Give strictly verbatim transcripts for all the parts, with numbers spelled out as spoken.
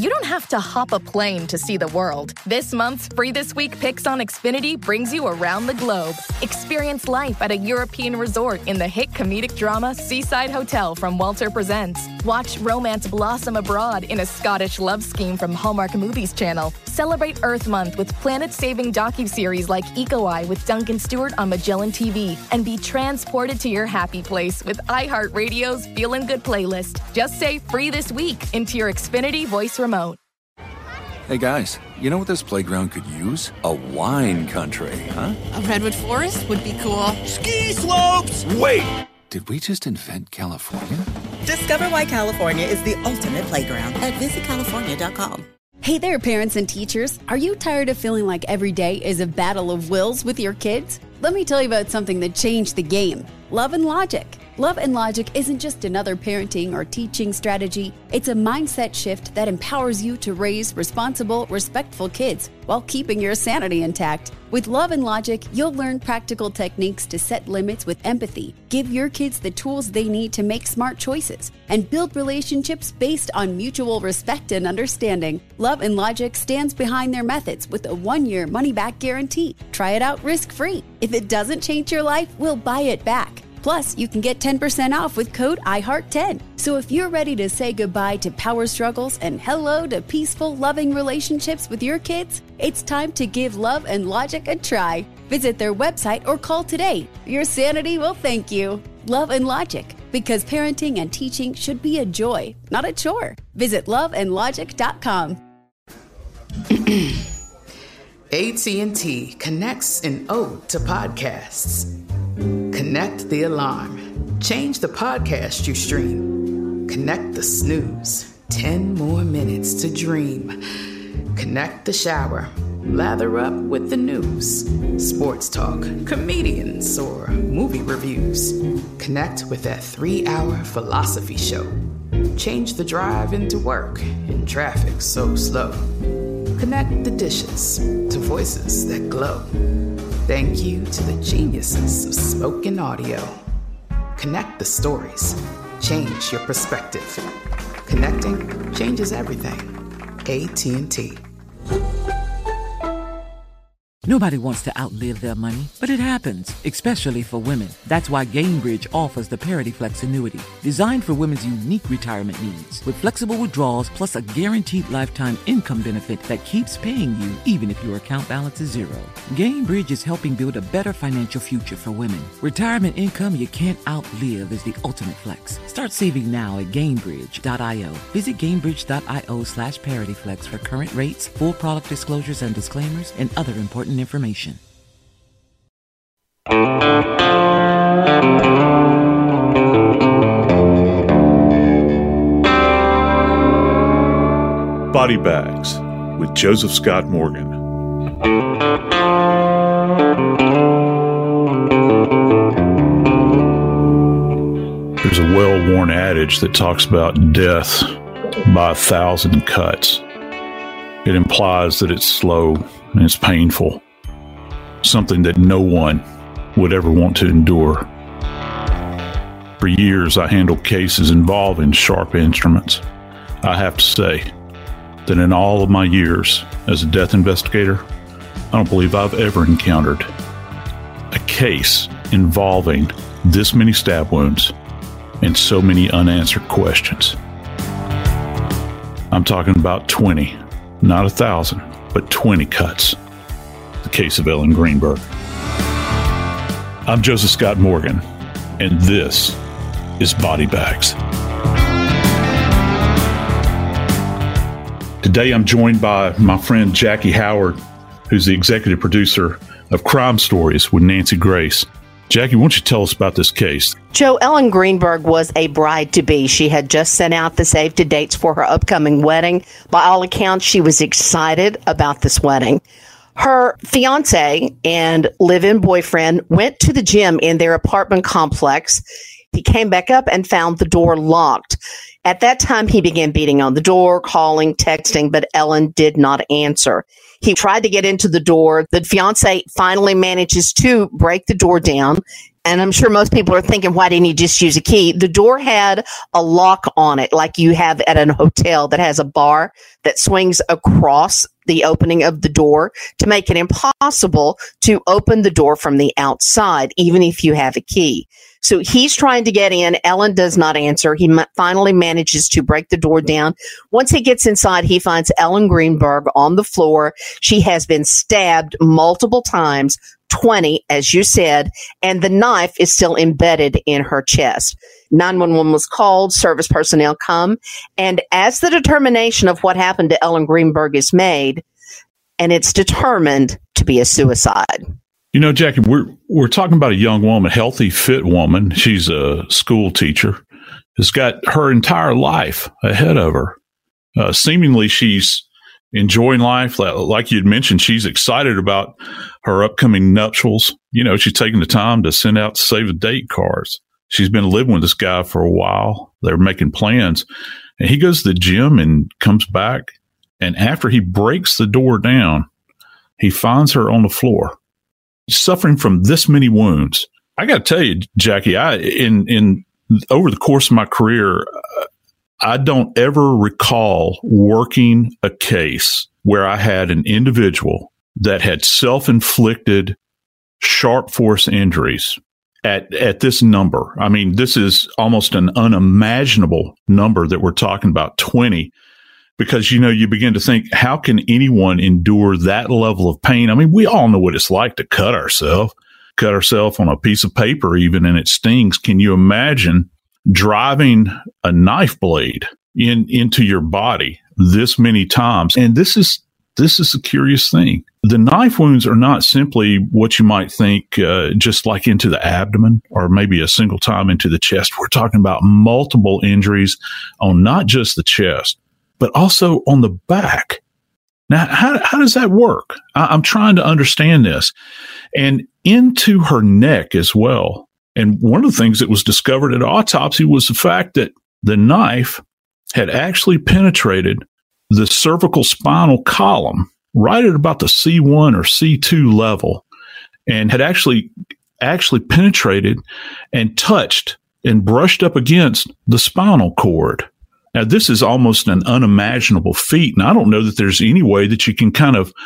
you don't have to hop a plane to see the world. This month's Free This Week Picks on Xfinity brings you around the globe. Experience life at a European resort in the hit comedic drama Seaside Hotel from Walter Presents. Watch romance blossom abroad in a Scottish love scheme from Hallmark Movies Channel. Celebrate Earth Month with planet-saving docuseries like Eco Eye with Duncan Stewart on Magellan T V. And be transported to your happy place with iHeartRadio's Feelin' Good playlist. Just say Free This Week into your Xfinity voice remote. Hey guys, you know what this playground could use? A wine country, huh? A redwood forest would be cool. Ski slopes! Wait! Did we just invent California? Discover why California is the ultimate playground at visit california dot com. Hey there, parents and teachers. Are you tired of feeling like every day is a battle of wills with your kids? Let me tell you about something that changed the game. Love and Logic. Love and Logic isn't just another parenting or teaching strategy. It's a mindset shift that empowers you to raise responsible, respectful kids while keeping your sanity intact. With Love and Logic, you'll learn practical techniques to set limits with empathy, give your kids the tools they need to make smart choices, and build relationships based on mutual respect and understanding. Love and Logic stands behind their methods with a one-year money-back guarantee. Try it out risk-free. If it doesn't change your life, we'll buy it back. Plus, you can get ten percent off with code I heart ten. So if you're ready to say goodbye to power struggles and hello to peaceful, loving relationships with your kids, it's time to give Love and Logic a try. Visit their website or call today. Your sanity will thank you. Love and Logic, because parenting and teaching should be a joy, not a chore. Visit love and logic dot com. A T and T connects an ode to podcasts. Connect the alarm. Change the podcast you stream. Connect the snooze. Ten more minutes to dream. Connect the shower. Lather up with the news. Sports talk, comedians, or movie reviews. Connect with that three-hour philosophy show. Change the drive into work in traffic so slow. Connect the dishes to voices that glow. Thank you to the geniuses of spoken audio. Connect the stories. Change your perspective. Connecting changes everything. A T and T. Nobody wants to outlive their money, but it happens, especially for women. That's why Gainbridge offers the Parity Flex annuity, designed for women's unique retirement needs, with flexible withdrawals plus a guaranteed lifetime income benefit that keeps paying you even if your account balance is zero. Gainbridge is helping build a better financial future for women. Retirement income you can't outlive is the ultimate flex. Start saving now at Gainbridge dot io. Visit Gainbridge dot io slash ParityFlex for current rates, full product disclosures and disclaimers, and other important information. Body Bags with Joseph Scott Morgan. There's a well-worn adage that talks about death by a thousand cuts. It implies that it's slow and it's painful, something that no one would ever want to endure. For years, I handled cases involving sharp instruments. I have to say that in all of my years as a death investigator, I don't believe I've ever encountered a case involving this many stab wounds and so many unanswered questions. I'm talking about twenty, not a thousand, but twenty cuts. The case of Ellen Greenberg. I'm Joseph Scott Morgan, and this is Body Bags. Today I'm joined by my friend Jackie Howard, who's the executive producer of Crime Stories with Nancy Grace. Jackie, why don't you tell us about this case? Joe, Ellen Greenberg was a bride-to-be. She had just sent out the save-to-dates for her upcoming wedding. By all accounts, she was excited about this wedding. Her fiance and live-in boyfriend went to the gym in their apartment complex. He came back up and found the door locked. At that time, he began beating on the door, calling, texting, but Ellen did not answer. He tried to get into the door. The fiance finally manages to break the door down, And I'm sure most people are thinking, why didn't he just use a key? The door had a lock on it, like you have at a hotel that has a bar that swings across the opening of the door to make it impossible to open the door from the outside, even if you have a key. So he's trying to get in. Ellen does not answer. He ma- finally manages to break the door down. Once he gets inside, he finds Ellen Greenberg on the floor. She has been stabbed multiple times, twenty, as you said, and the knife is still embedded in her chest. nine one one was called, service personnel come, and as the determination of what happened to Ellen Greenberg is made, and it's determined to be a suicide. You know, Jackie, we're we're talking about a young woman, healthy, fit woman. She's a school teacher, has got her entire life ahead of her. Uh, seemingly, she's enjoying life. Like you'd mentioned, she's excited about her upcoming nuptials. You know, she's taking the time to send out save the date cards. She's been living with this guy for a while. They're making plans. And he goes to the gym and comes back. And after he breaks the door down, he finds her on the floor, suffering from this many wounds. I got to tell you, Jackie, I in in over the course of my career, I don't ever recall working a case where I had an individual that had self-inflicted sharp force injuries at at this number. I mean, this is almost an unimaginable number that we're talking about, twenty. Because, you know, you begin to think, how can anyone endure that level of pain? I mean, we all know what it's like to cut ourselves, cut ourselves on a piece of paper even, and it stings. Can you imagine driving a knife blade in into your body this many times? And this is this is a curious thing. The knife wounds are not simply what you might think, uh, just like into the abdomen or maybe a single time into the chest. We're talking about multiple injuries on not just the chest, but also on the back. Now, how, how does that work? I, I'm trying to understand this. And into her neck as well. And one of the things that was discovered at autopsy was the fact that the knife had actually penetrated the cervical spinal column right at about the C one or C two level, and had actually actually penetrated and touched and brushed up against the spinal cord. Now, this is almost an unimaginable feat, and I don't know that there's any way that you can kind of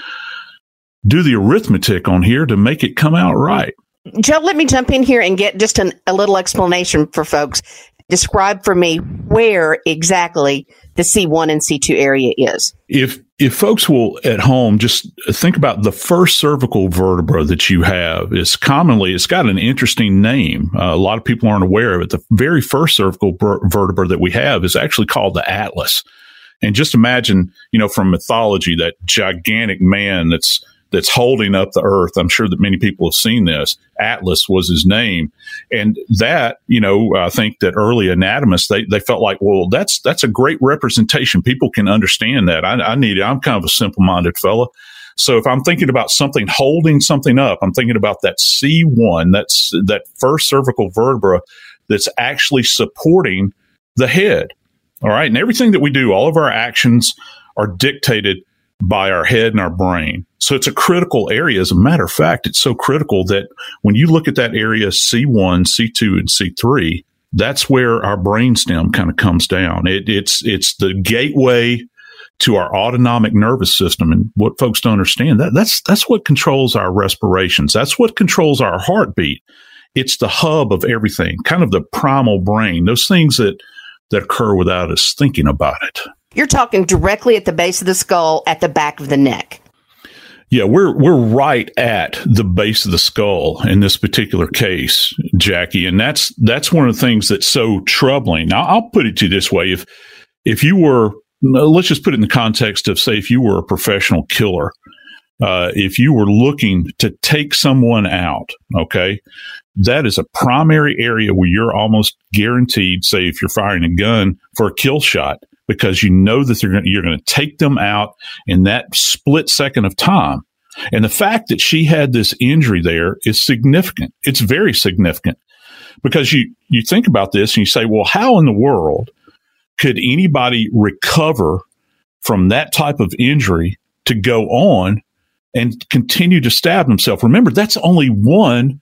do the arithmetic on here to make it come out right. Joe, let me jump in here and get just an, a little explanation for folks. Describe for me where exactly the C one and C two area is. If if folks will at home just think about the first cervical vertebra that you have, is commonly, it's got an interesting name. Uh, a lot of people aren't aware of it. The very first cervical ver- vertebra that we have is actually called the atlas. And just imagine, you know, from mythology, that gigantic man that's that's holding up the earth. I'm sure that many people have seen this. Atlas was his name. And that, you know, I think that early anatomists, they, they felt like, well, that's, that's a great representation. People can understand that. I, I need it. I'm kind of a simple-minded fella. So if I'm thinking about something holding something up, I'm thinking about that C one, that's that first cervical vertebra that's actually supporting the head. All right. And everything that we do, all of our actions are dictated by our head and our brain. So it's a critical area. As a matter of fact, it's so critical that when you look at that area, C one, C two, and C three, that's where our brainstem kind of comes down. It, it's it's the gateway to our autonomic nervous system. And what folks don't understand, that that's that's what controls our respirations. That's what controls our heartbeat. It's the hub of everything, kind of the primal brain, those things that, that occur without us thinking about it. You're talking directly at the base of the skull, at the back of the neck. Yeah, we're we're right at the base of the skull in this particular case, Jackie, and that's that's one of the things that's so troubling. Now, I'll put it to you this way: if if you were, let's just put it in the context of, say, if you were a professional killer, uh, if you were looking to take someone out, okay, that is a primary area where you're almost guaranteed, say, if you're firing a gun, for a kill shot, because you know that they're gonna, you're going to take them out in that split second of time. And the fact that she had this injury there is significant. It's very significant, because you, you think about this and you say, well, how in the world could anybody recover from that type of injury to go on and continue to stab themselves? Remember, that's only one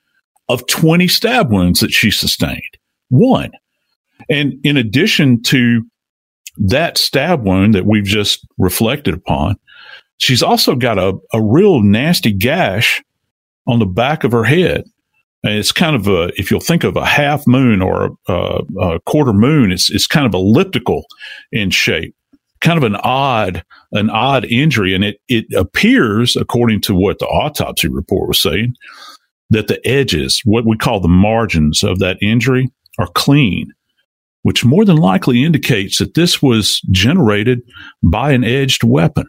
of twenty stab wounds that she sustained. One. And in addition to that stab wound that we've just reflected upon, she's also got a, a real nasty gash on the back of her head. And it's kind of a, if you'll think of a half moon or a, a quarter moon, it's it's kind of elliptical in shape, kind of an odd, an odd injury. And it, it appears, according to what the autopsy report was saying, that the edges, what we call the margins of that injury, are clean, which more than likely indicates that this was generated by an edged weapon.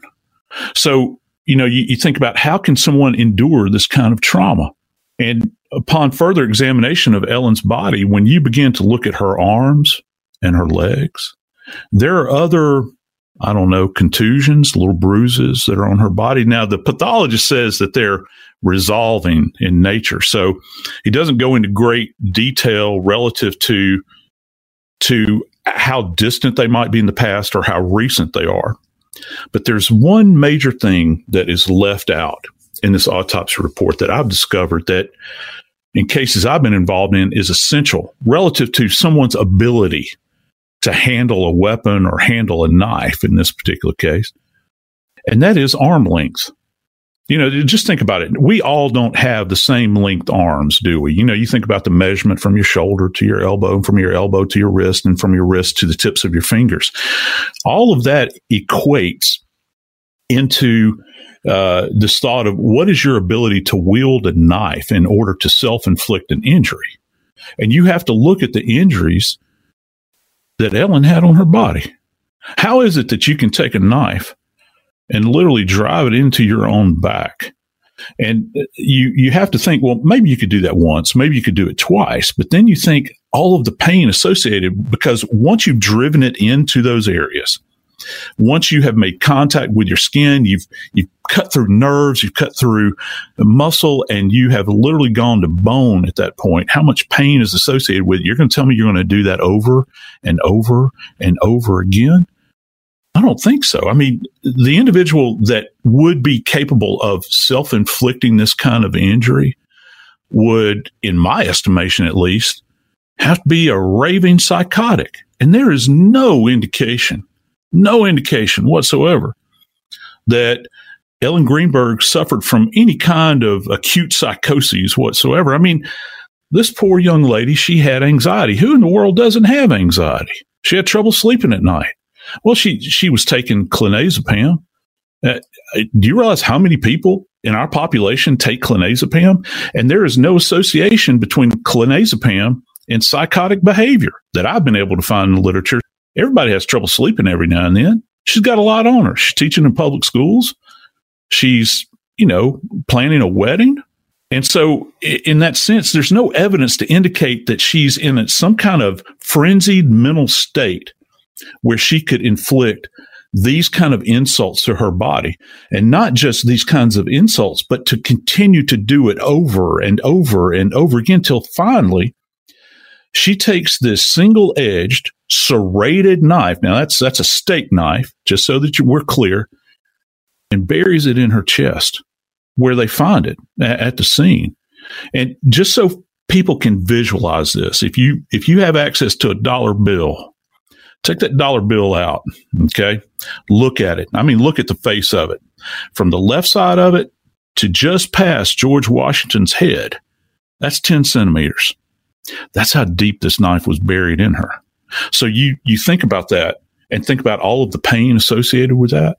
So, you know, you, you think about how can someone endure this kind of trauma? And upon further examination of Ellen's body, when you begin to look at her arms and her legs, there are other, I don't know, contusions, little bruises that are on her body. Now, the pathologist says that they're resolving in nature. So he doesn't go into great detail relative to, to how distant they might be in the past or how recent they are. But there's one major thing that is left out in this autopsy report that I've discovered that in cases I've been involved in is essential relative to someone's ability to handle a weapon or handle a knife in this particular case. And that is arm length. You know, just think about it. We all don't have the same length arms, do we? You know, you think about the measurement from your shoulder to your elbow, and from your elbow to your wrist, and from your wrist to the tips of your fingers. All of that equates into uh, this thought of what is your ability to wield a knife in order to self-inflict an injury. And you have to look at the injuries that Ellen had on her body. How is it that you can take a knife and literally drive it into your own back? And you you have to think, well, maybe you could do that once, maybe you could do it twice, but then you think all of the pain associated, because once you've driven it into those areas, once you have made contact with your skin, you've you've cut through nerves, you've cut through the muscle, and you have literally gone to bone at that point. How much pain is associated with it? You're going to tell me you're going to do that over and over and over again? I don't think so. I mean, the individual that would be capable of self-inflicting this kind of injury would, in my estimation at least, have to be a raving psychotic. And there is no indication, no indication whatsoever that Ellen Greenberg suffered from any kind of acute psychoses whatsoever. I mean, this poor young lady, she had anxiety. Who in the world doesn't have anxiety? She had trouble sleeping at night. Well, she she was taking clonazepam. Uh, do you realize how many people in our population take clonazepam? And there is no association between clonazepam and psychotic behavior that I've been able to find in the literature. Everybody has trouble sleeping every now and then. She's got a lot on her. She's teaching in public schools. She's, you know, planning a wedding. And so in that sense, there's no evidence to indicate that she's in some kind of frenzied mental state where she could inflict these kind of insults to her body. And not just these kinds of insults, but to continue to do it over and over and over again till finally she takes this single-edged, serrated knife. Now, that's that's a steak knife, just so that you, we're clear, and buries it in her chest where they find it at, at the scene. And just so people can visualize this, if you if you have access to a dollar bill, take that dollar bill out, okay? Look at it. I mean, look at the face of it. From the left side of it to just past George Washington's head, that's ten centimeters. That's how deep this knife was buried in her. So you you think about that and think about all of the pain associated with that.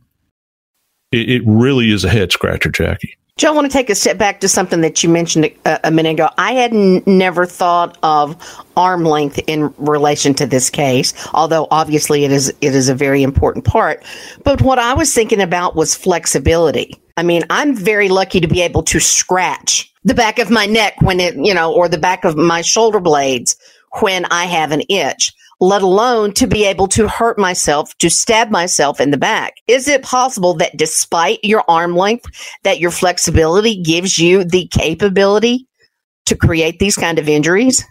It, it really is a head scratcher, Jackie. Joe, I want to take a step back to something that you mentioned a, a minute ago. I had n- never thought of arm length in relation to this case, although obviously it is it is a very important part. But what I was thinking about was flexibility. I mean, I'm very lucky to be able to scratch the back of my neck when it, you know, or the back of my shoulder blades when I have an itch, let alone to be able to hurt myself, to stab myself in the back. Is it possible that despite your arm length, that your flexibility gives you the capability to create these kind of injuries?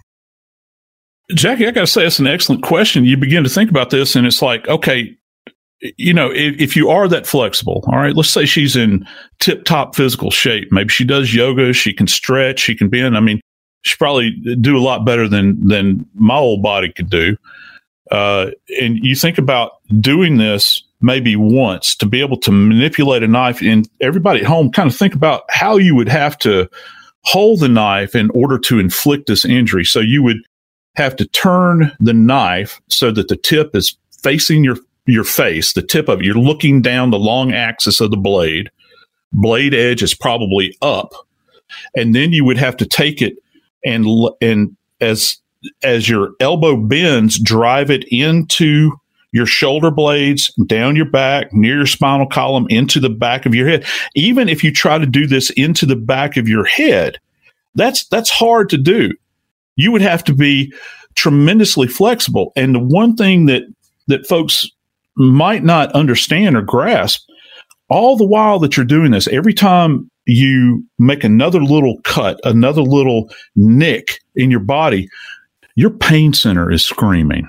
Jackie, I got to say, that's an excellent question. You begin to think about this and it's like, okay, you know, if, if you are that flexible, all right, let's say she's in tip top physical shape. Maybe she does yoga. She can stretch. She can bend. I mean, She probably do a lot better than than my old body could do. Uh, and you think about doing this maybe once to be able to manipulate a knife, and everybody at home kind of think about how you would have to hold the knife in order to inflict this injury. So you would have to turn the knife so that the tip is facing your, your face, the tip of it. You're looking down the long axis of the blade. Blade edge is probably up. And then you would have to take it and, and as, as your elbow bends, drive it into your shoulder blades, down your back, near your spinal column, into the back of your head. Even if you try to do this into the back of your head, that's that's hard to do. You would have to be tremendously flexible. And the one thing that that folks might not understand or grasp, all the while that you're doing this, every time you make another little cut, another little nick in your body, your pain center is screaming.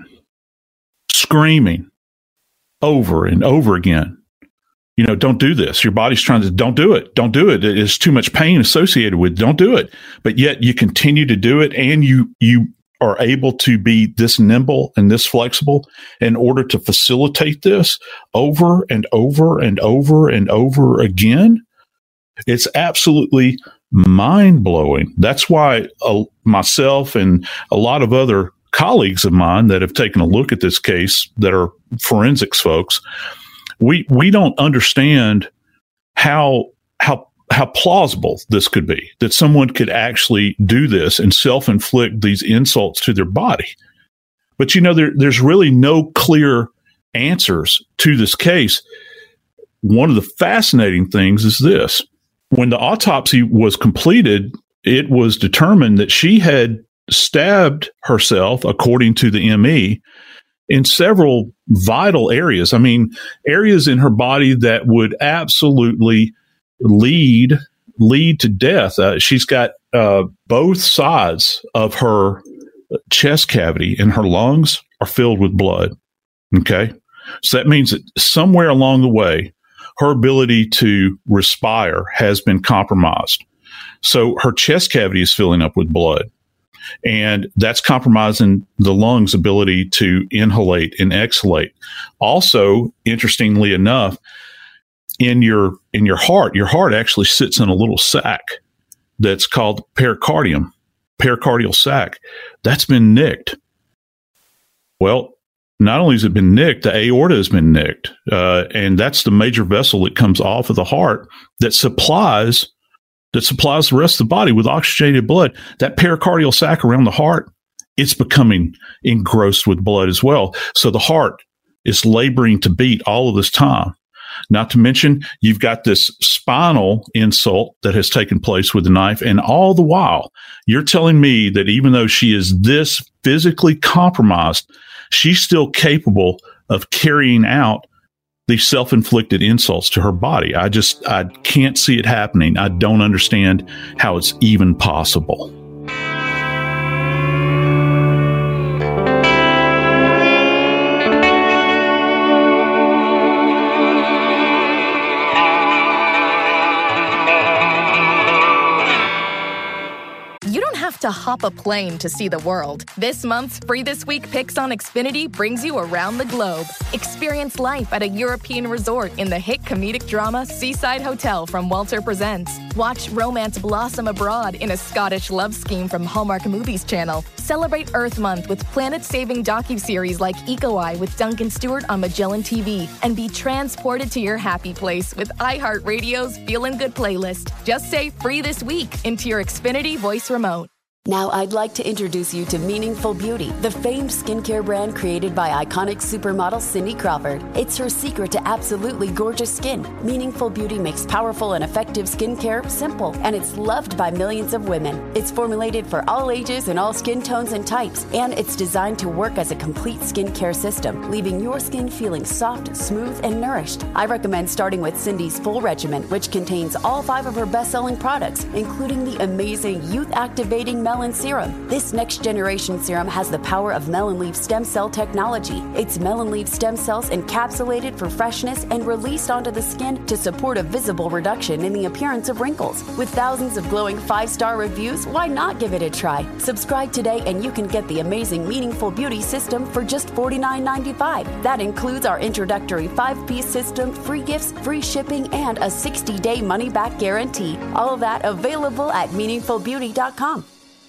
Screaming over and over again. You know, don't do this. Your body's trying to, don't do it. Don't do it. There's too much pain associated with it. Don't do it. But yet you continue to do it, and you, you are able to be this nimble and this flexible in order to facilitate this over and over and over and over again. It's absolutely mind blowing. That's why uh, myself and a lot of other colleagues of mine that have taken a look at this case that are forensics folks, we we don't understand how how how plausible this could be, that someone could actually do this and self-inflict these insults to their body. But you know, there, there's really no clear answers to this case. One of the fascinating things is this: when the autopsy was completed, it was determined that she had stabbed herself, according to the M E, in several vital areas. I mean, areas in her body that would absolutely lead lead to death. Uh, she's got uh, both sides of her chest cavity and her lungs are filled with blood. Okay, so that means that somewhere along the way, her ability to respire has been compromised. So her chest cavity is filling up with blood. And that's compromising the lungs' ability to inhalate and exhalate. Also, interestingly enough, in your in your heart, your heart actually sits in a little sac that's called pericardium, pericardial sac. That's been nicked. Well, not only has it been nicked, the aorta has been nicked, uh, and that's the major vessel that comes off of the heart that supplies. that supplies the rest of the body with oxygenated blood. That pericardial sac around the heart, it's becoming engrossed with blood as well. So the heart is laboring to beat all of this time. Not to mention, you've got this spinal insult that has taken place with the knife. And all the while, you're telling me that even though she is this physically compromised, she's still capable of carrying out these self-inflicted insults to her body. I just, I can't see it happening. I don't understand how it's even possible. To hop a plane to see the world. This month's Free This Week Picks on Xfinity brings you around the globe. Experience life at a European resort in the hit comedic drama Seaside Hotel from Walter Presents. Watch romance blossom abroad in a Scottish love scheme from Hallmark Movies Channel. Celebrate Earth Month with planet-saving docuseries like Eco Eye with Duncan Stewart on Magellan T V. And be transported to your happy place with iHeartRadio's Feelin' Good playlist. Just say Free This Week into your Xfinity voice remote. Now I'd like to introduce you to Meaningful Beauty, the famed skincare brand created by iconic supermodel Cindy Crawford. It's her secret to absolutely gorgeous skin. Meaningful Beauty makes powerful and effective skincare simple, and it's loved by millions of women. It's formulated for all ages and all skin tones and types, and it's designed to work as a complete skincare system, leaving your skin feeling soft, smooth, and nourished. I recommend starting with Cindy's full regimen, which contains all five of her best-selling products, including the amazing youth-activating Melon Serum. This next generation serum has the power of melon leaf stem cell technology. It's melon leaf stem cells encapsulated for freshness and released onto the skin to support a visible reduction in the appearance of wrinkles. With thousands of glowing five-star reviews, why not give it a try? Subscribe today and you can get the amazing Meaningful Beauty system for just forty-nine ninety-five. That includes our introductory five-piece system, free gifts, free shipping, and a sixty-day money-back guarantee. All of that available at meaningful beauty dot com.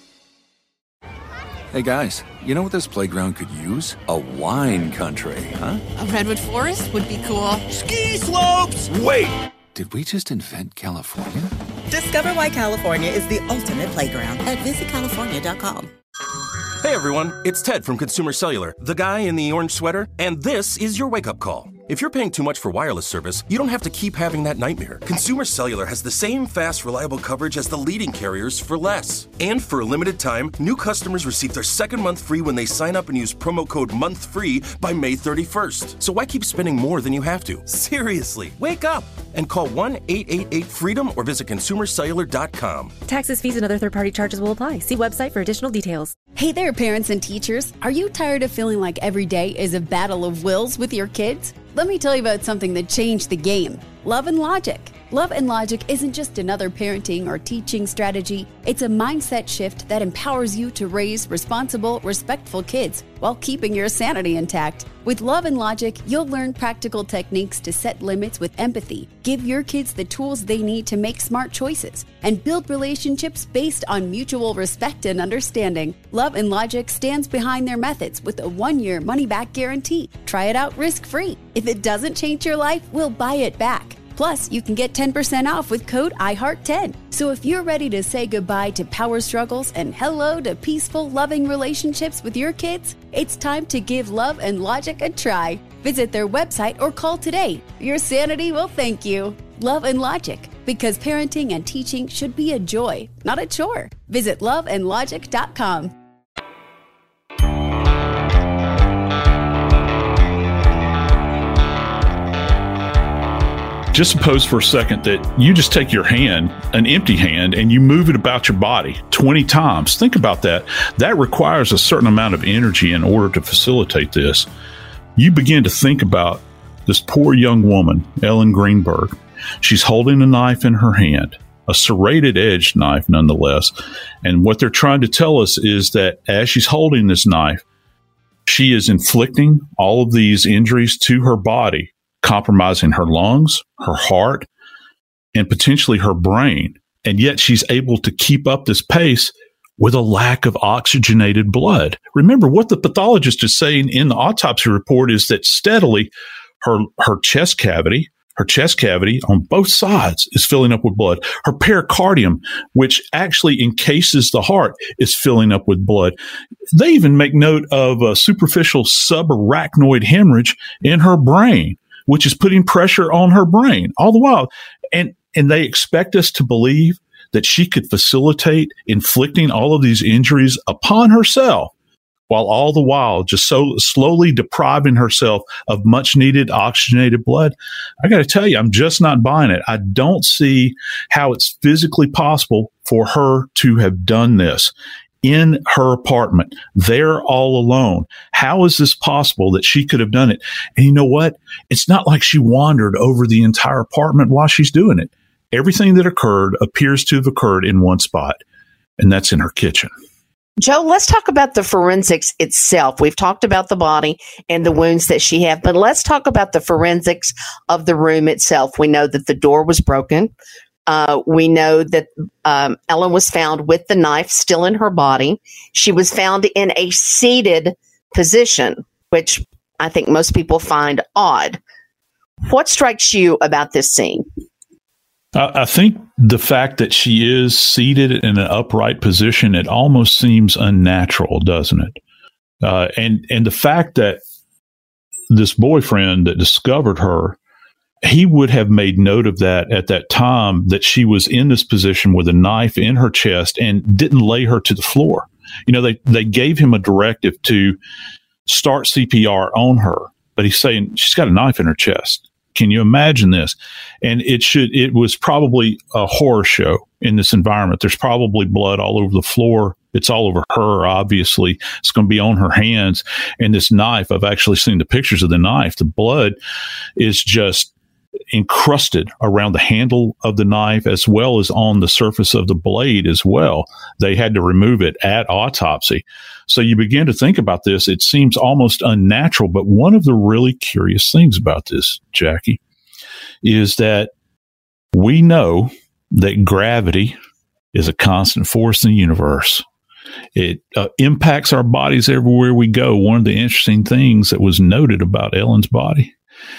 Hey guys, you know what this playground could use? A wine country, huh? A redwood forest would be cool. Ski slopes! Wait! Did we just invent California? Discover why California is the ultimate playground at visit california dot com. Hey everyone, it's Ted from Consumer Cellular, the guy in the orange sweater, and this is your wake-up call. If you're paying too much for wireless service, you don't have to keep having that nightmare. Consumer Cellular has the same fast, reliable coverage as the leading carriers for less. And for a limited time, new customers receive their second month free when they sign up and use promo code MONTHFREE by May thirty-first. So why keep spending more than you have to? Seriously, wake up and call one eight eight eight FREEDOM or visit consumer cellular dot com. Taxes, fees, and other third-party charges will apply. See website for additional details. Hey there, parents and teachers. Are you tired of feeling like every day is a battle of wills with your kids? Let me tell you about something that changed the game. Love and Logic. Love and Logic isn't just another parenting or teaching strategy. It's a mindset shift that empowers you to raise responsible, respectful kids while keeping your sanity intact. With Love and Logic, you'll learn practical techniques to set limits with empathy, give your kids the tools they need to make smart choices, and build relationships based on mutual respect and understanding. Love and Logic stands behind their methods with a one-year money-back guarantee. Try it out risk-free. If it doesn't change your life, we'll buy it back. Plus, you can get ten percent off with code I heart ten. So if you're ready to say goodbye to power struggles and hello to peaceful, loving relationships with your kids, it's time to give Love and Logic a try. Visit their website or call today. Your sanity will thank you. Love and Logic, because parenting and teaching should be a joy, not a chore. Visit love and logic dot com. Just suppose for a second that you just take your hand, an empty hand, and you move it about your body twenty times. Think about that. That requires a certain amount of energy in order to facilitate this. You begin to think about this poor young woman, Ellen Greenberg. She's holding a knife in her hand, a serrated edged knife nonetheless. And what they're trying to tell us is that as she's holding this knife, she is inflicting all of these injuries to her body, compromising her lungs, her heart, and potentially her brain. And yet she's able to keep up this pace with a lack of oxygenated blood. Remember, what the pathologist is saying in the autopsy report is that steadily her, her chest cavity, her chest cavity on both sides is filling up with blood. Her pericardium, which actually encases the heart, is filling up with blood. They even make note of a superficial subarachnoid hemorrhage in her brain, which is putting pressure on her brain all the while. And, and they expect us to believe that she could facilitate inflicting all of these injuries upon herself, while all the while just so slowly depriving herself of much needed oxygenated blood. I got to tell you, I'm just not buying it. I don't see how it's physically possible for her to have done this in her apartment, there all alone. How is this possible that she could have done it? And you know what? It's not like she wandered over the entire apartment while she's doing it. Everything that occurred appears to have occurred in one spot, and that's in her kitchen. Joe, let's talk about the forensics itself. We've talked about the body and the wounds that she had, but let's talk about the forensics of the room itself. We know that the door was broken. Uh, we know that um, Ellen was found with the knife still in her body. She was found in a seated position, which I think most people find odd. What strikes you about this scene? I think the fact that she is seated in an upright position, it almost seems unnatural, doesn't it? Uh, and and the fact that this boyfriend that discovered her, he would have made note of that at that time, that she was in this position with a knife in her chest and didn't lay her to the floor. You know, they, they gave him a directive to start C P R on her, but he's saying she's got a knife in her chest. Can you imagine this? And it should, it was probably a horror show in this environment. There's probably blood all over the floor It's all over her, obviously. It's going to be on her hands. And this knife, I've actually seen the pictures of the knife. The blood is just encrusted around the handle of the knife as well as on the surface of the blade as well. They had to remove it at autopsy. So you begin to think about this. It seems almost unnatural. But one of the really curious things about this, Jackie, is that we know that gravity is a constant force in the universe. It uh, impacts our bodies everywhere we go. One of the interesting things that was noted about Ellen's body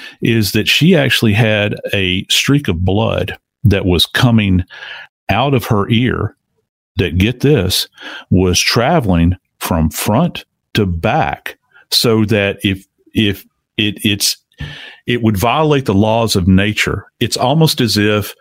is that she actually had a streak of blood that was coming out of her ear that, get this, was traveling from front to back, so that if if it it's it would violate the laws of nature. It's almost as if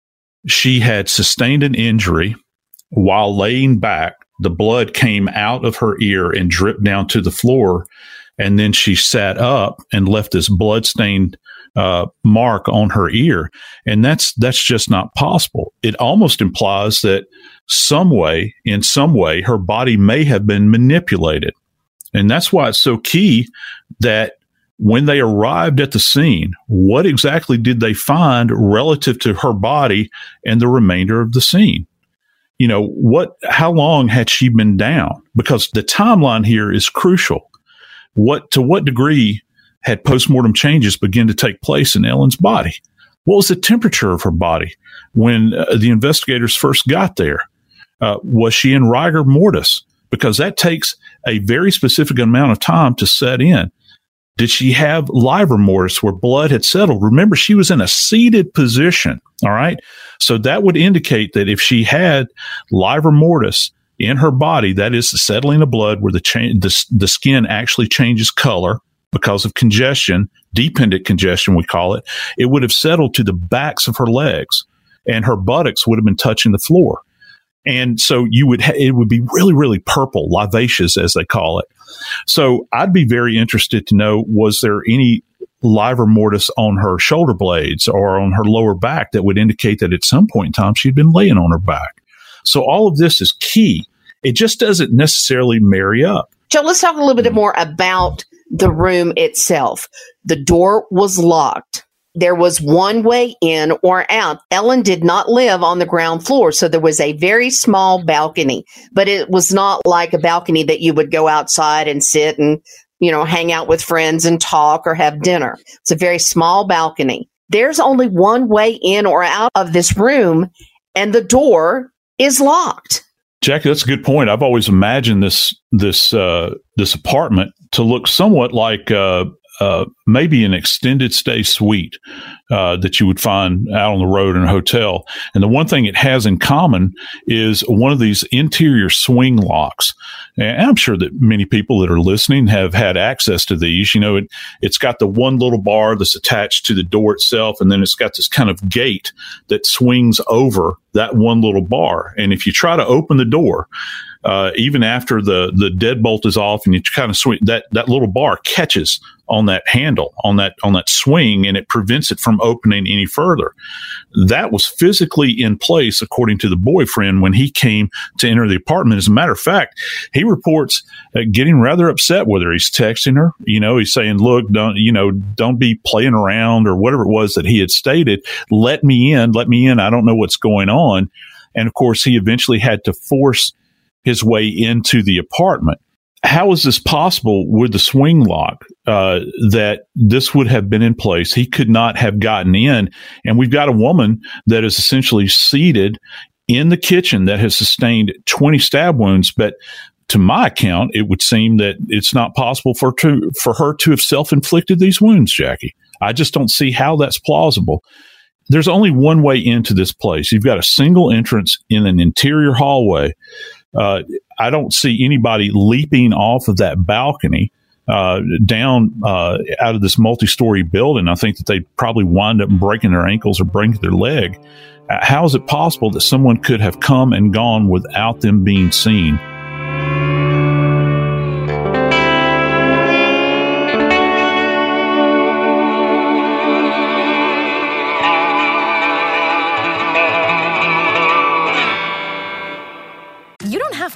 she had sustained an injury while laying back. The blood came out of her ear and dripped down to the floor. And then she sat up and left this bloodstained uh, mark on her ear. And that's that's just not possible. It almost implies that some way, in some way, her body may have been manipulated. And that's why it's so key that when they arrived at the scene, what exactly did they find relative to her body and the remainder of the scene? You know, what? How long had she been down? Because the timeline here is crucial. What to what degree had postmortem changes begin to take place in Ellen's body? What was the temperature of her body when uh, the investigators first got there? Uh, was she in rigor mortis? Because that takes a very specific amount of time to set in. Did she have livor mortis where blood had settled? Remember, she was in a seated position. All right. So that would indicate that if she had livor mortis in her body, that is the settling of blood where the, cha- the, the skin actually changes color because of congestion, dependent congestion, we call it, it would have settled to the backs of her legs and her buttocks would have been touching the floor. And so you would, ha- it would be really, really purple, vivacious, as they call it. So I'd be very interested to know, was there any livor mortis on her shoulder blades or on her lower back that would indicate that at some point in time she'd been laying on her back? So all of this is key. It just doesn't necessarily marry up. Joe, let's talk a little bit more about the room itself. The door was locked. There was one way in or out. Ellen did not live on the ground floor, so there was a very small balcony, but it was not like a balcony that you would go outside and sit and, you know, hang out with friends and talk or have dinner. It's a very small balcony. There's only one way in or out of this room, and the door is locked. Jackie, that's a good point. I've always imagined this this uh, this apartment to look somewhat like uh, uh, maybe an extended stay suite uh, that you would find out on the road in a hotel. And the one thing it has in common is one of these interior swing locks. And I'm sure that many people that are listening have had access to these. You know, it, it's got the one little bar that's attached to the door itself, and then it's got this kind of gate that swings over that one little bar. And if you try to open the door, uh, even after the, the deadbolt is off and you kind of swing, that, that little bar catches on that handle, on that, on that swing, and it prevents it from opening any further. That was physically in place, according to the boyfriend, when he came to enter the apartment. As a matter of fact, he reports uh, getting rather upset with her. He's texting her, you know, he's saying, look, don't, you know, don't be playing around, or whatever it was that he had stated. Let me in, let me in. I don't know what's going on. And of course, he eventually had to force his way into the apartment. How is this possible with the swing lock, uh, that this would have been in place? He could not have gotten in. And we've got a woman that is essentially seated in the kitchen that has sustained twenty stab wounds. But to my account, it would seem that it's not possible for, to, for her to have self-inflicted these wounds, Jackie. I just don't see how that's plausible. There's only one way into this place. You've got a single entrance in an interior hallway. Uh, I don't see anybody leaping off of that balcony uh, down uh, out of this multi-story building. I think that they probably wind up breaking their ankles or breaking their leg. Uh, how is it possible that someone could have come and gone without them being seen?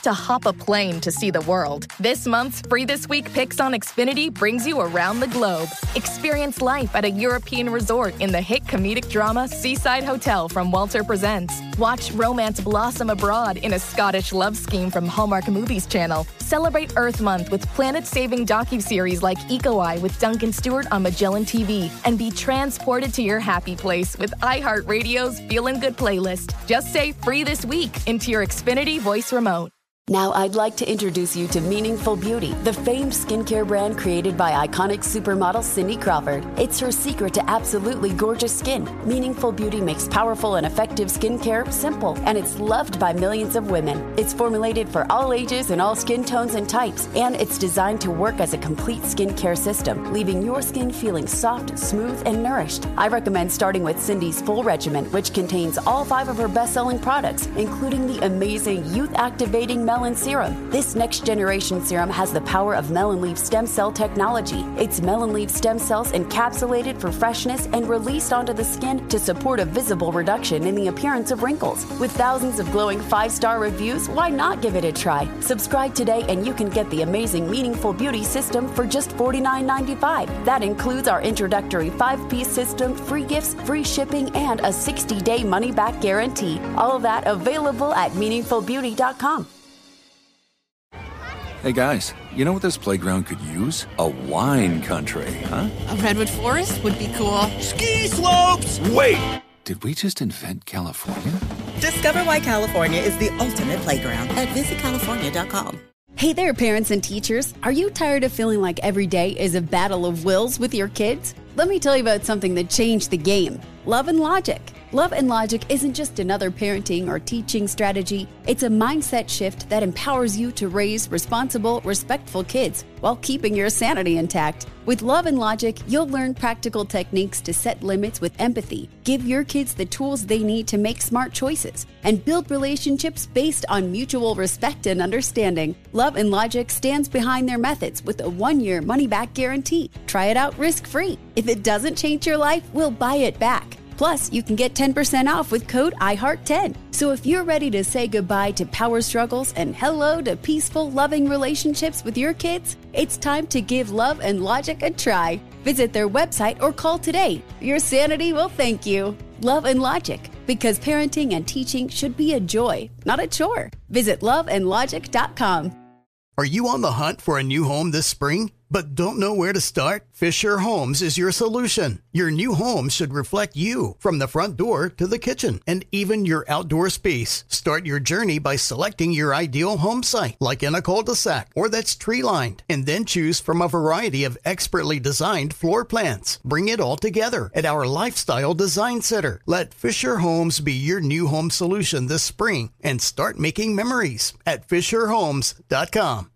to hop a plane to see the world. This month's Free This Week Picks on Xfinity brings you around the globe. Experience life at a European resort in the hit comedic drama Seaside Hotel from Walter Presents. Watch romance blossom abroad in a Scottish love scheme from Hallmark Movies Channel. Celebrate Earth Month with planet-saving docuseries like Eco Eye with Duncan Stewart on Magellan T V. And be transported to your happy place with iHeartRadio's Feelin' Good playlist. Just say Free This Week into your Xfinity voice remote. Now I'd like to introduce you to Meaningful Beauty, the famed skincare brand created by iconic supermodel Cindy Crawford. It's her secret to absolutely gorgeous skin. Meaningful Beauty makes powerful and effective skincare simple, and it's loved by millions of women. It's formulated for all ages and all skin tones and types, and it's designed to work as a complete skincare system, leaving your skin feeling soft, smooth, and nourished. I recommend starting with Cindy's full regimen, which contains all five of her best-selling products, including the amazing youth-activating Melon Serum. This next generation serum has the power of melon leaf stem cell technology. It's melon leaf stem cells encapsulated for freshness and released onto the skin to support a visible reduction in the appearance of wrinkles. With thousands of glowing five-star reviews, why not give it a try? Subscribe today and you can get the amazing Meaningful Beauty system for just forty-nine ninety-five. That includes our introductory five-piece system, free gifts, free shipping, and a sixty-day money-back guarantee. All of that available at meaningful beauty dot com. Hey guys, you know what this playground could use? A wine country, huh? A redwood forest would be cool. Ski slopes! Wait! Did we just invent California? Discover why California is the ultimate playground at visit california dot com. Hey there, parents and teachers. Are you tired of feeling like every day is a battle of wills with your kids? Let me tell you about something that changed the game. Love and Logic. Love and Logic isn't just another parenting or teaching strategy. It's a mindset shift that empowers you to raise responsible, respectful kids while keeping your sanity intact. With Love and Logic, you'll learn practical techniques to set limits with empathy, give your kids the tools they need to make smart choices, and build relationships based on mutual respect and understanding. Love and Logic stands behind their methods with a one-year money-back guarantee. Try it out risk-free. If it doesn't change your life, we'll buy it back. Plus, you can get ten percent off with code I heart ten. So if you're ready to say goodbye to power struggles and hello to peaceful, loving relationships with your kids, it's time to give Love and Logic a try. Visit their website or call today. Your sanity will thank you. Love and Logic, because parenting and teaching should be a joy, not a chore. Visit love and logic dot com. Are you on the hunt for a new home this spring, but don't know where to start? Fisher Homes is your solution. Your new home should reflect you, from the front door to the kitchen, and even your outdoor space. Start your journey by selecting your ideal home site, like in a cul-de-sac or that's tree-lined, and then choose from a variety of expertly designed floor plans. Bring it all together at our Lifestyle Design Center. Let Fisher Homes be your new home solution this spring, and start making memories at fisher homes dot com.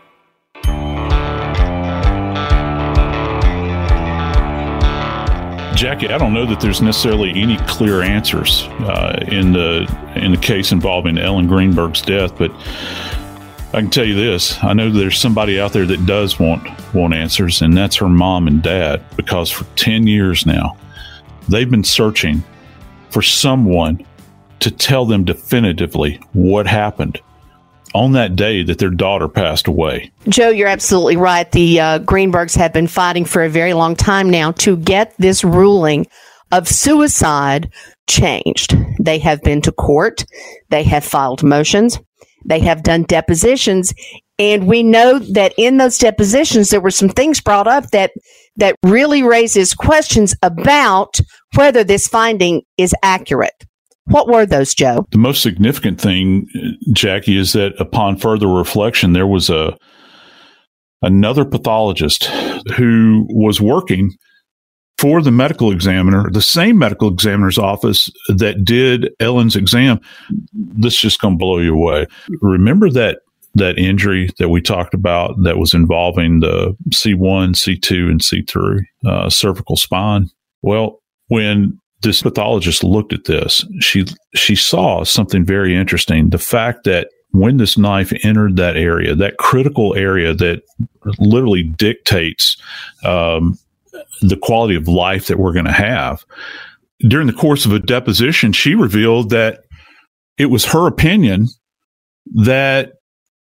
Jackie, I don't know that there's necessarily any clear answers uh, in the in the case involving Ellen Greenberg's death, but I can tell you this: I know there's somebody out there that does want want answers, and that's her mom and dad. Because for ten years now, they've been searching for someone to tell them definitively what happened on that day that their daughter passed away. Joe, you're absolutely right. The uh, Greenbergs have been fighting for a very long time now to get this ruling of suicide changed. They have been to court. They have filed motions. They have done depositions. And we know that in those depositions, there were some things brought up that, that really raises questions about whether this finding is accurate. What were those, Joe? The most significant thing, Jackie, is that upon further reflection, there was a another pathologist who was working for the medical examiner, the same medical examiner's office that did Ellen's exam. This is just going to blow you away. Remember that that injury that we talked about that was involving the C one, C two, and C three uh, cervical spine? Well, when this pathologist looked at this, she she saw something very interesting. The fact that when this knife entered that area, that critical area that literally dictates um, the quality of life that we're going to have, during the course of a deposition, she revealed that it was her opinion that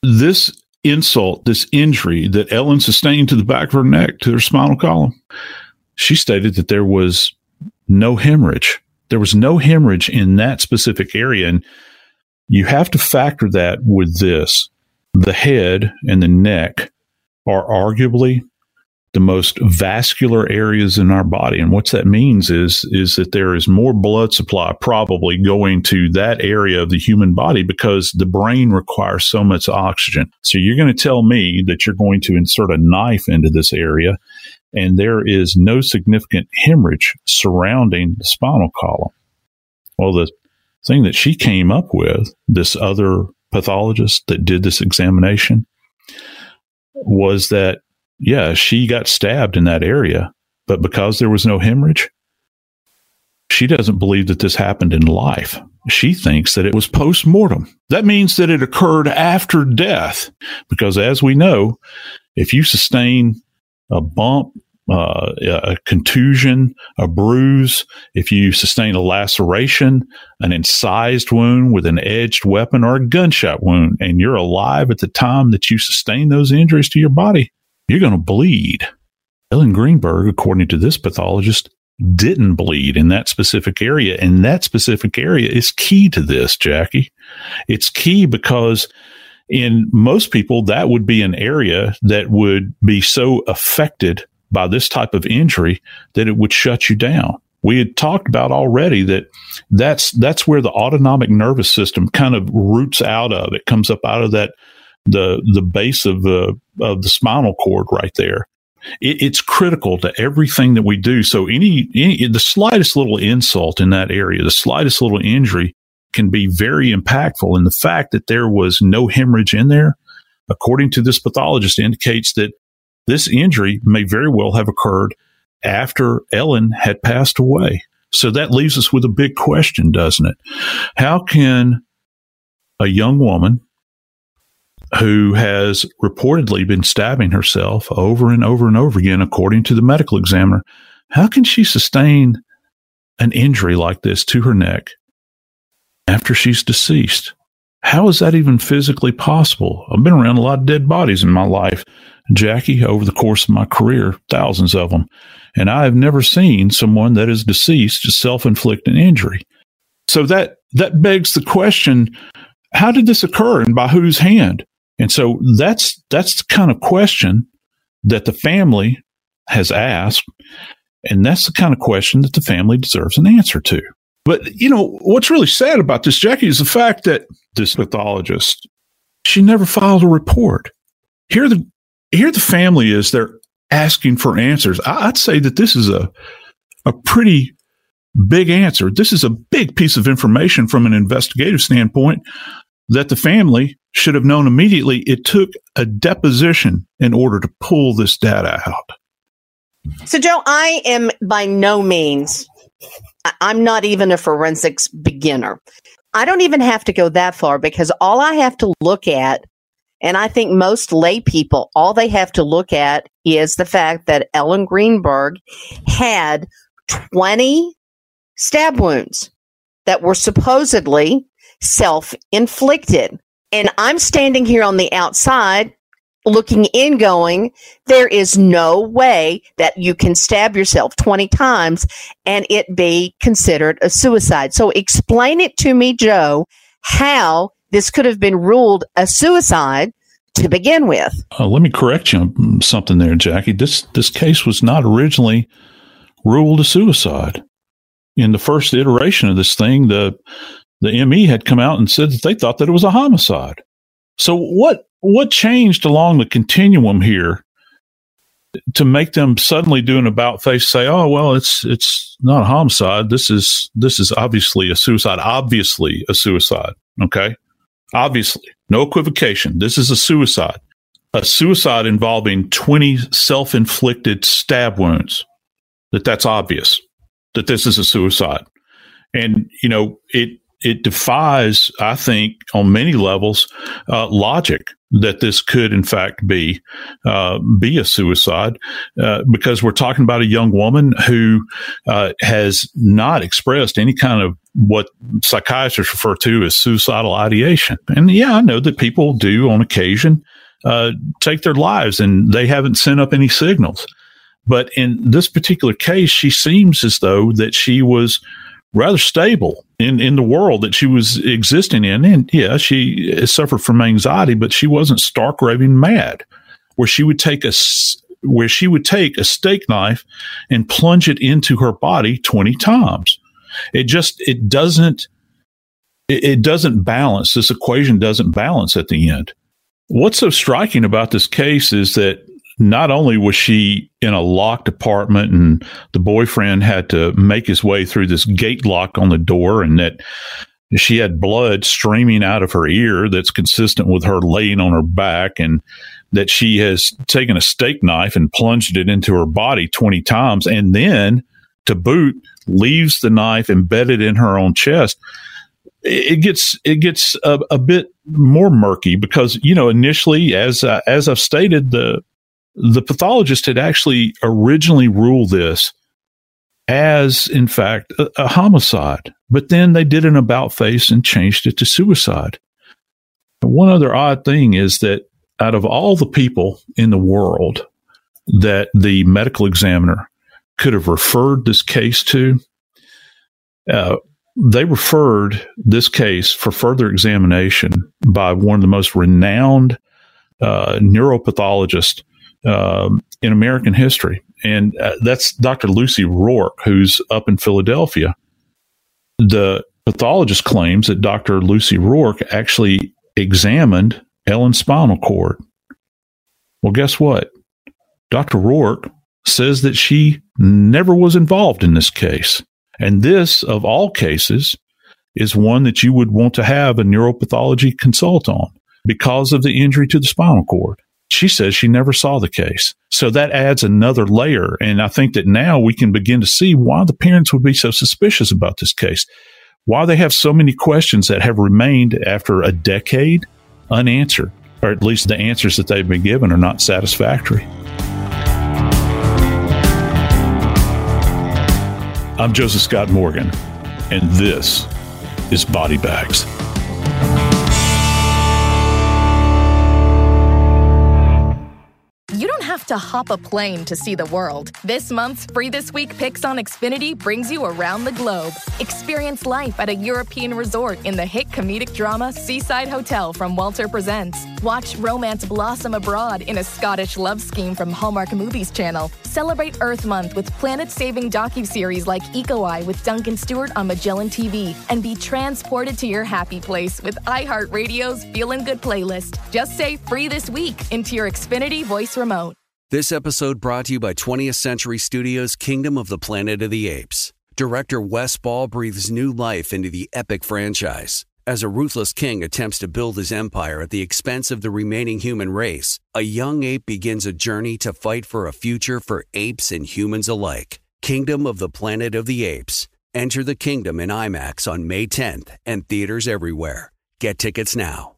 this insult, this injury that Ellen sustained to the back of her neck, to her spinal column, she stated that there was no hemorrhage. There was no hemorrhage in that specific area. And you have to factor that with this. The head and the neck are arguably the most vascular areas in our body. And what that means is, is that there is more blood supply probably going to that area of the human body because the brain requires so much oxygen. So you're going to tell me that you're going to insert a knife into this area and there is no significant hemorrhage surrounding the spinal column. Well, the thing that she came up with, this other pathologist that did this examination, was that, yeah, she got stabbed in that area, but because there was no hemorrhage, she doesn't believe that this happened in life. She thinks that it was post-mortem. That means that it occurred after death, because as we know, if you sustain a bump, uh, a contusion, a bruise, if you sustain a laceration, an incised wound with an edged weapon, or a gunshot wound, and you're alive at the time that you sustain those injuries to your body, you're going to bleed. Ellen Greenberg, according to this pathologist, didn't bleed in that specific area. And that specific area is key to this, Jackie. It's key because in most people, that would be an area that would be so affected by this type of injury that it would shut you down. We had talked about already that that's that's where the autonomic nervous system kind of roots out of. It comes up out of that the the base of the of the spinal cord right there. It, it's critical to everything that we do. So any, any the slightest little insult in that area, the slightest little injury can be very impactful. And the fact that there was no hemorrhage in there, according to this pathologist, indicates that this injury may very well have occurred after Ellen had passed away. So that leaves us with a big question, doesn't it? How can a young woman who has reportedly been stabbing herself over and over and over again, according to the medical examiner, how can she sustain an injury like this to her neck after she's deceased? How is that even physically possible? I've been around a lot of dead bodies in my life, Jackie, over the course of my career, thousands of them. And I have never seen someone that is deceased to self-inflict an injury. So that, that begs the question, how did this occur and by whose hand? And so that's, that's the kind of question that the family has asked. And that's the kind of question that the family deserves an answer to. But, you know, what's really sad about this, Jackie, is the fact that this pathologist, she never filed a report. Here the, here the family is, they're asking for answers. I'd say that this is a, a pretty big answer. This is a big piece of information from an investigative standpoint that the family should have known immediately. It took a deposition in order to pull this data out. So, Joe, I am by no means, I'm not even a forensics beginner. I don't even have to go that far because all I have to look at, and I think most lay people, all they have to look at is the fact that Ellen Greenberg had twenty stab wounds that were supposedly self-inflicted. And I'm standing here on the outside looking in going, there is no way that you can stab yourself twenty times and it be considered a suicide. So explain it to me, Joe, how this could have been ruled a suicide to begin with. Uh, let me correct you on something there, Jackie. This, this case was not originally ruled a suicide. In the first iteration of this thing, the the M E had come out and said that they thought that it was a homicide. So what what changed along the continuum here to make them suddenly do an about face, say, oh, well, it's it's not a homicide. This is this is obviously a suicide, obviously a suicide. OK, obviously, no equivocation. This is a suicide, a suicide involving twenty self-inflicted stab wounds, that that's obvious that this is a suicide. And, you know, it it defies, I think, on many levels, uh, logic that this could, in fact, be uh, be a suicide, uh, because we're talking about a young woman who uh, has not expressed any kind of what psychiatrists refer to as suicidal ideation. And yeah, I know that people do on occasion uh, take their lives, and they haven't sent up any signals. But in this particular case, she seems as though that she was rather stable in, in the world that she was existing in. And yeah, she suffered from anxiety, but she wasn't stark raving mad, where she would take a, where she would take a steak knife and plunge it into her body twenty times. It just, it doesn't, it, it doesn't balance. This equation doesn't balance at the end. What's so striking about this case is that not only was she in a locked apartment and the boyfriend had to make his way through this gate lock on the door, and that she had blood streaming out of her ear that's consistent with her laying on her back, and that she has taken a steak knife and plunged it into her body twenty times, and then to boot leaves the knife embedded in her own chest. It gets it gets a, a bit more murky because, you know, initially, as uh, as I've stated, the The pathologist had actually originally ruled this as, in fact, a, a homicide, but then they did an about face and changed it to suicide. One other odd thing is that out of all the people in the world that the medical examiner could have referred this case to, uh, they referred this case for further examination by one of the most renowned uh, neuropathologists Um, in American history. And uh, that's Doctor Lucy Rourke, who's up in Philadelphia. The pathologist claims that Doctor Lucy Rourke actually examined Ellen's spinal cord. Well, guess what? Doctor Rourke says that she never was involved in this case. And this, of all cases, is one that you would want to have a neuropathology consult on because of the injury to the spinal cord. She says she never saw the case. So that adds another layer. And I think that now we can begin to see why the parents would be so suspicious about this case, why they have so many questions that have remained after a decade unanswered, or at least the answers that they've been given are not satisfactory. I'm Joseph Scott Morgan, and this is Body Bags. You don't have to hop a plane to see the world. This month's Free This Week Picks on Xfinity brings you around the globe. Experience life at a European resort in the hit comedic drama Seaside Hotel from Walter Presents. Watch romance blossom abroad in a Scottish love scheme from Hallmark Movies Channel. Celebrate Earth Month with planet-saving docuseries like Eco Eye with Duncan Stewart on Magellan T V. And be transported to your happy place with iHeartRadio's Feelin' Good playlist. Just say Free This Week into your Xfinity voice remote. This episode brought to you by twentieth Century Studios' Kingdom of the Planet of the Apes. Director Wes Ball breathes new life into the epic franchise. As a ruthless king attempts to build his empire at the expense of the remaining human race, a young ape begins a journey to fight for a future for apes and humans alike. Kingdom of the Planet of the Apes. Enter the kingdom in IMAX on May tenth and theaters everywhere. Get tickets now.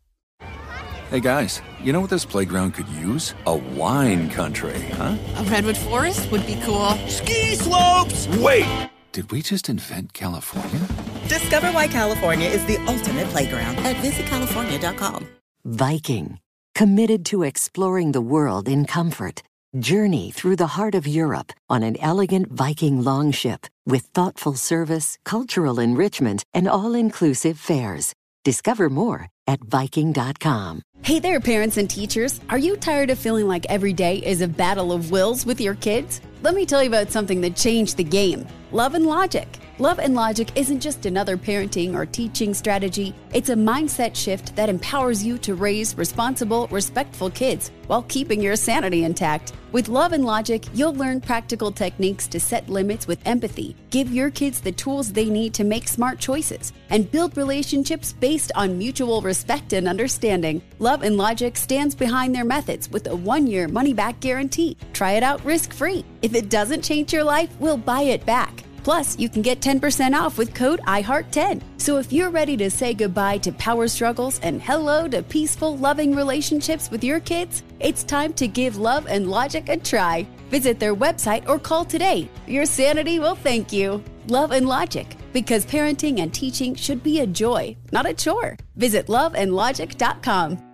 Hey guys, you know what this playground could use? A wine country, huh? A redwood forest would be cool. Ski slopes! Wait! Did we just invent California? Discover why California is the ultimate playground at visit california dot com. Viking, committed to exploring the world in comfort. Journey through the heart of Europe on an elegant Viking longship with thoughtful service, cultural enrichment, and all-inclusive fares. Discover more at viking dot com. Hey there, parents and teachers. Are you tired of feeling like every day is a battle of wills with your kids? Let me tell you about something that changed the game. Love and Logic. Love and Logic isn't just another parenting or teaching strategy. It's a mindset shift that empowers you to raise responsible, respectful kids while keeping your sanity intact. With Love and Logic, you'll learn practical techniques to set limits with empathy, give your kids the tools they need to make smart choices, and build relationships based on mutual respect and understanding. Love and Logic stands behind their methods with a one-year money-back guarantee. Try it out risk-free. If it doesn't change your life, we'll buy it back. Plus, you can get ten percent off with code I heart ten. So if you're ready to say goodbye to power struggles and hello to peaceful, loving relationships with your kids, it's time to give Love and Logic a try. Visit their website or call today. Your sanity will thank you. Love and Logic, because parenting and teaching should be a joy, not a chore. Visit love and logic dot com.